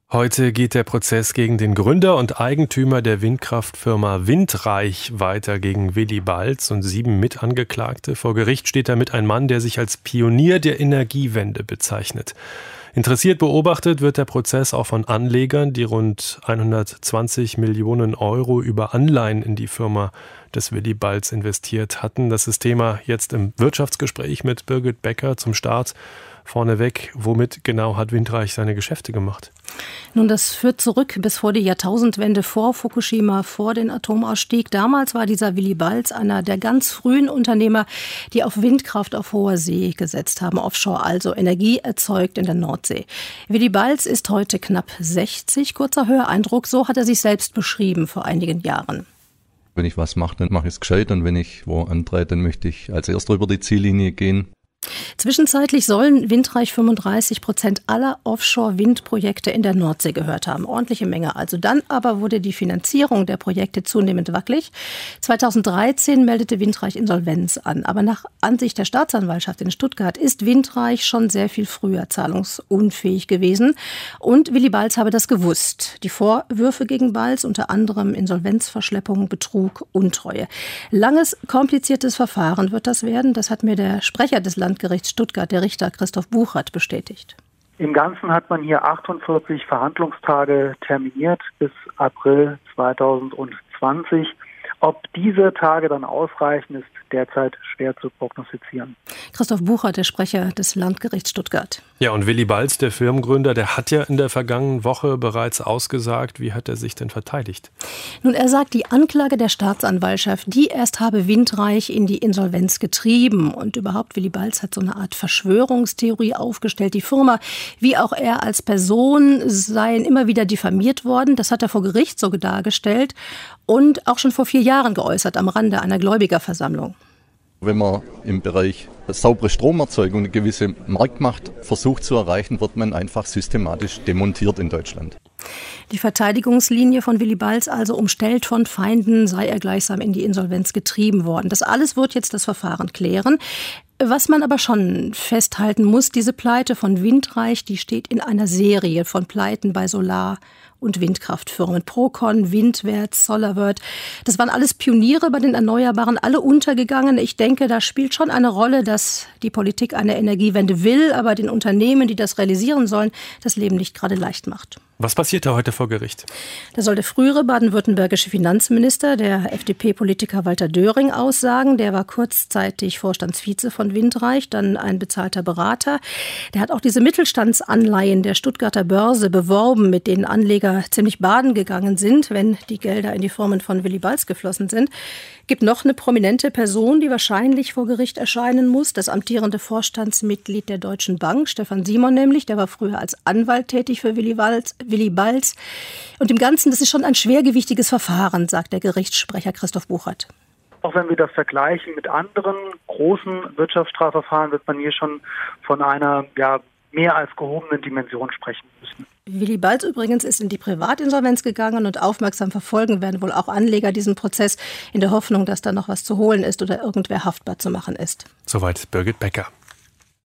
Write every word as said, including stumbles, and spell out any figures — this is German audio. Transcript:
Heute geht der Prozess gegen den Gründer und Eigentümer der Windkraftfirma Windreich weiter, gegen Willy Balz und sieben Mitangeklagte. Vor Gericht steht damit ein Mann, der sich als Pionier der Energiewende bezeichnet. Interessiert beobachtet wird der Prozess auch von Anlegern, die rund hundertzwanzig Millionen Euro über Anleihen in die Firma des Willy Balz investiert hatten. Das ist Thema jetzt im Wirtschaftsgespräch mit Birgit Becker. Zum Start vorneweg, womit genau hat Windreich seine Geschäfte gemacht? Nun, das führt zurück bis vor die Jahrtausendwende, vor Fukushima, vor den Atomausstieg. Damals war dieser Willy Balz einer der ganz frühen Unternehmer, die auf Windkraft auf hoher See gesetzt haben, offshore, also Energie erzeugt in der Nordsee. Willy Balz ist heute knapp sechzig, kurzer Höreindruck, so hat er sich selbst beschrieben vor einigen Jahren. Wenn ich was mache, dann mache ich es gescheit, und wenn ich wo antrete, dann möchte ich als Erster über die Ziellinie gehen. Zwischenzeitlich sollen Windreich fünfunddreißig Prozent aller Offshore-Windprojekte in der Nordsee gehört haben. Ordentliche Menge. Also dann aber wurde die Finanzierung der Projekte zunehmend wackelig. zweitausenddreizehn meldete Windreich Insolvenz an. Aber nach Ansicht der Staatsanwaltschaft in Stuttgart ist Windreich schon sehr viel früher zahlungsunfähig gewesen. Und Willy Balz habe das gewusst. Die Vorwürfe gegen Balz, unter anderem Insolvenzverschleppung, Betrug, Untreue. Langes, kompliziertes Verfahren wird das werden. Das hat mir der Sprecher des Landgerichts Stuttgart, der Richter Christoph Buchert, bestätigt. Im Ganzen hat man hier achtundvierzig Verhandlungstage terminiert bis April zweitausendzwanzig. Ob diese Tage dann ausreichen, ist derzeit schwer zu prognostizieren. Christoph Buchert, der Sprecher des Landgerichts Stuttgart. Ja, und Willy Balz, der Firmengründer, der hat ja in der vergangenen Woche bereits ausgesagt. Wie hat er sich denn verteidigt? Nun, er sagt, die Anklage der Staatsanwaltschaft, die erst habe Windreich in die Insolvenz getrieben. Und überhaupt, Willy Balz hat so eine Art Verschwörungstheorie aufgestellt. Die Firma, wie auch er als Person, seien immer wieder diffamiert worden. Das hat er vor Gericht so dargestellt und auch schon vor vier Jahren geäußert am Rande einer Gläubigerversammlung. Wenn man im Bereich saubere Stromerzeugung eine gewisse Marktmacht versucht zu erreichen, wird man einfach systematisch demontiert in Deutschland. Die Verteidigungslinie von Willy Balz, also umstellt von Feinden, sei er gleichsam in die Insolvenz getrieben worden. Das alles wird jetzt das Verfahren klären. Was man aber schon festhalten muss, diese Pleite von Windreich, die steht in einer Serie von Pleiten bei Solar- und Windkraftfirmen. Procon, Windwärts, Solarworld. Das waren alles Pioniere bei den Erneuerbaren, alle untergegangen. Ich denke, da spielt schon eine Rolle, dass die Politik eine Energiewende will, aber den Unternehmen, die das realisieren sollen, das Leben nicht gerade leicht macht. Was passiert da heute vor Gericht? Da soll der frühere baden-württembergische Finanzminister, der F D P-Politiker Walter Döring, aussagen. Der war kurzzeitig Vorstandsvize von Windreich, dann ein bezahlter Berater. Der hat auch diese Mittelstandsanleihen der Stuttgarter Börse beworben, mit denen Anleger ziemlich baden gegangen sind, wenn die Gelder in die Firmen von Willy Balz geflossen sind. Gibt noch eine prominente Person, die wahrscheinlich vor Gericht erscheinen muss. Das amtierende Vorstandsmitglied der Deutschen Bank, Stefan Simon nämlich. Der war früher als Anwalt tätig für Willy Balz. Willy Balz. Und im Ganzen, das ist schon ein schwergewichtiges Verfahren, sagt der Gerichtssprecher Christoph Buchert. Auch wenn wir das vergleichen mit anderen großen Wirtschaftsstrafverfahren, wird man hier schon von einer ja, mehr als gehobenen Dimension sprechen müssen. Willy Balz übrigens ist in die Privatinsolvenz gegangen, und aufmerksam verfolgen werden wohl auch Anleger diesen Prozess in der Hoffnung, dass da noch was zu holen ist oder irgendwer haftbar zu machen ist. Soweit Birgit Becker.